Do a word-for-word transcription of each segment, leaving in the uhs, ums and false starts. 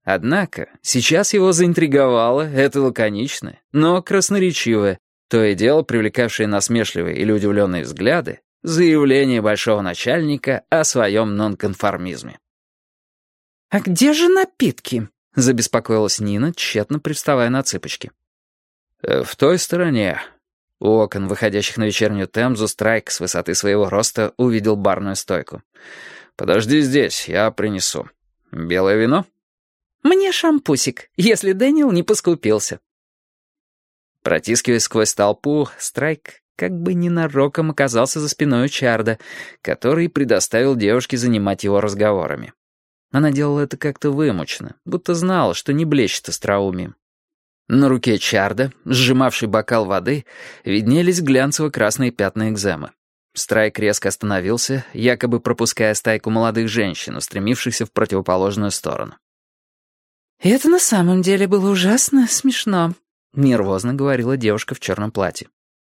Однако сейчас его заинтриговало это лаконичное, но красноречивое, то и дело привлекавшее насмешливые или удивленные взгляды, заявление большого начальника о своем нонконформизме. «А где же напитки?» — забеспокоилась Нина, тщетно привставая на цыпочки. «В той стороне». У окон, выходящих на вечернюю Темзу, Страйк с высоты своего роста увидел барную стойку. «Подожди здесь, я принесу. Белое вино?» «Мне шампусик, если Дэниел не поскупился». Протискиваясь сквозь толпу, Страйк как бы ненароком оказался за спиной у Чарда, который предоставил девушке занимать его разговорами. Она делала это как-то вымученно, будто знала, что не блещет остроумием. На руке Чарда, сжимавший бокал воды, виднелись глянцево-красные пятна экземы. Страйк резко остановился, якобы пропуская стайку молодых женщин, устремившихся в противоположную сторону. «Это на самом деле было ужасно смешно», — нервозно говорила девушка в черном платье.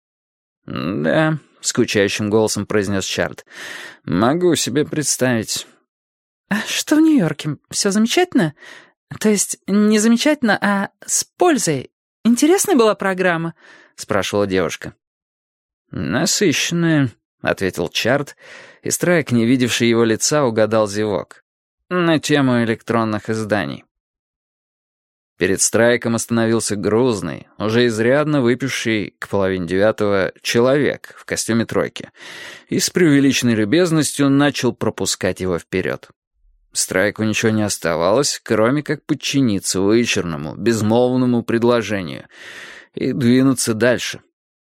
«Да», — скучающим голосом произнес Чард, — «могу себе представить». «А что в Нью-Йорке? Все замечательно? То есть не замечательно, а с пользой? Интересная была программа?» — спрашивала девушка. «Насыщенная», — ответил Чард, и Страйк, не видевший его лица, угадал зевок. «На тему электронных изданий». Перед Страйком остановился грузный, уже изрядно выпивший к половине девятого человек в костюме тройки и с преувеличенной любезностью начал пропускать его вперед. Страйку ничего не оставалось, кроме как подчиниться вычурному, безмолвному предложению и двинуться дальше.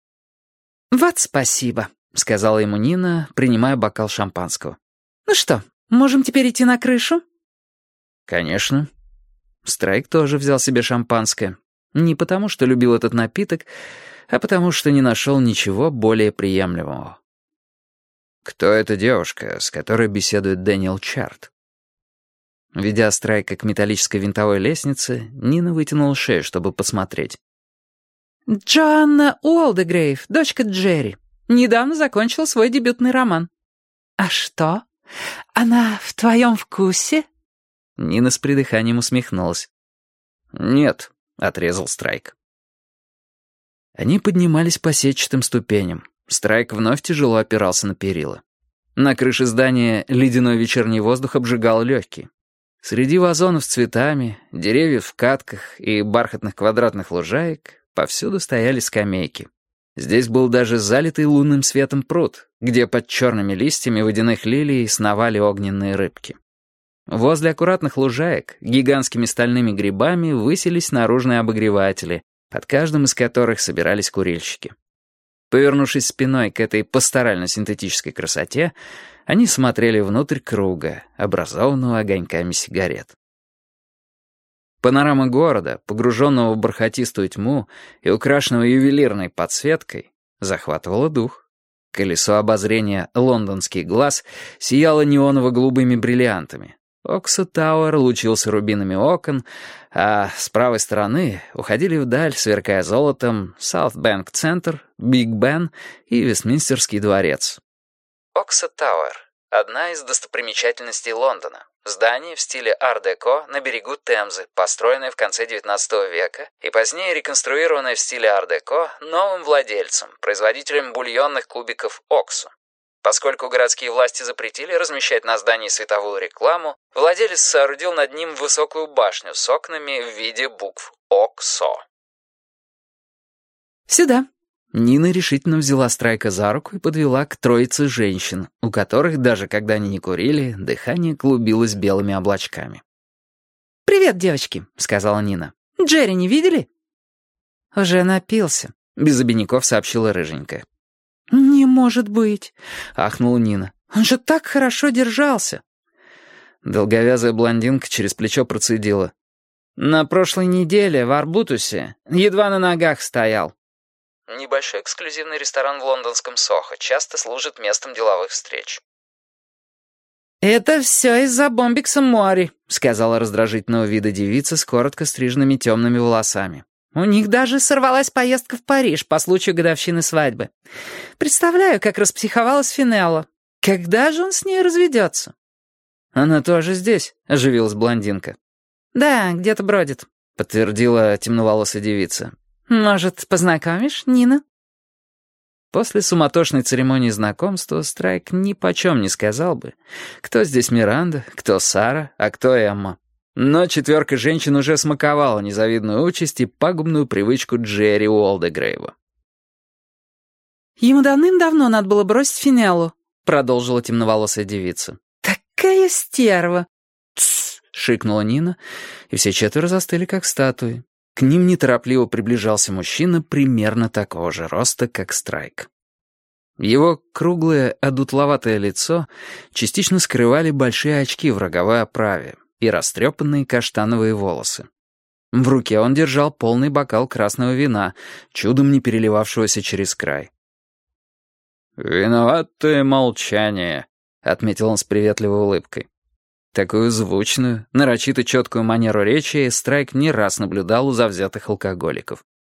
«Вот спасибо», — сказала ему Нина, принимая бокал шампанского. «Ну что, можем теперь идти на крышу?» «Конечно». Страйк тоже взял себе шампанское. Не потому, что любил этот напиток, а потому, что не нашел ничего более приемлемого. Кто эта девушка, с которой беседует Дэниел Чард? Ведя Страйка к металлической винтовой лестнице, Нина вытянула шею, чтобы посмотреть. «Джоанна Уолдегрейв, дочка Джерри. Недавно закончила свой дебютный роман». «А что? Она в твоем вкусе?» Нина с придыханием усмехнулась. «Нет», — отрезал Страйк. Они поднимались по сетчатым ступеням. Страйк вновь тяжело опирался на перила. На крыше здания ледяной вечерний воздух обжигал легкие. Среди вазонов с цветами, деревьев в катках и бархатных квадратных лужаек повсюду стояли скамейки. Здесь был даже залитый лунным светом пруд, где под черными листьями водяных лилий сновали огненные рыбки. Возле аккуратных лужаек гигантскими стальными грибами высились наружные обогреватели, под каждым из которых собирались курильщики. Повернувшись спиной к этой пасторально-синтетической красоте, они смотрели внутрь круга, образованного огоньками сигарет. Панорама города, погруженного в бархатистую тьму и украшенного ювелирной подсветкой, захватывала дух. Колесо обозрения «Лондонский глаз» сияло неоново-голубыми бриллиантами. Окса Тауэр лучился рубинами окон, а с правой стороны уходили вдаль, сверкая золотом, Саутбэнк-центр, Биг Бен и Вестминстерский дворец. Окса Тауэр — одна из достопримечательностей Лондона. Здание в стиле ар-деко на берегу Темзы, построенное в конце девятнадцатого века и позднее реконструированное в стиле ар-деко новым владельцем, производителем бульонных кубиков Оксо. Поскольку городские власти запретили размещать на здании световую рекламу, владелец соорудил над ним высокую башню с окнами в виде букв ОКСО. «Сюда». Нина решительно взяла Страйка за руку и подвела к троице женщин, у которых, даже когда они не курили, дыхание клубилось белыми облачками. «Привет, девочки», — сказала Нина. «Джерри не видели?» «Уже напился», — без обиняков сообщила рыженькая. «Не может быть», — ахнула Нина. «Он же так хорошо держался». Долговязая блондинка через плечо процедила. «На прошлой неделе в Арбутусе едва на ногах стоял». Небольшой эксклюзивный ресторан в лондонском Сохо часто служит местом деловых встреч. «Это все из-за Бомбикса Мори», — сказала раздражительного вида девица с коротко стриженными темными волосами. «У них даже сорвалась поездка в Париж по случаю годовщины свадьбы. Представляю, как распсиховалась Финелла. Когда же он с ней разведется?» «Она тоже здесь», — оживилась блондинка. «Да, где-то бродит», — подтвердила темноволосая девица. «Может, познакомишь, Нина?» После суматошной церемонии знакомства Страйк ни почем не сказал бы, кто здесь Миранда, кто Сара, а кто Эмма. Но четверка женщин уже смаковала незавидную участь и пагубную привычку Джерри Уолдегрейва. «Ему давным-давно надо было бросить Финеллу», — продолжила темноволосая девица. «Такая стерва!» «Тссс!» — шикнула Нина, и все четверо застыли, как статуи. К ним неторопливо приближался мужчина примерно такого же роста, как Страйк. Его круглое, одутловатое лицо частично скрывали большие очки в роговой оправе и растрепанные каштановые волосы. В руке он держал полный бокал красного вина, чудом не переливавшегося через край. «Виноватое молчание», — отметил он с приветливой улыбкой. Такую звучную, нарочито четкую манеру речи Страйк не раз наблюдал у завзятых алкоголиков.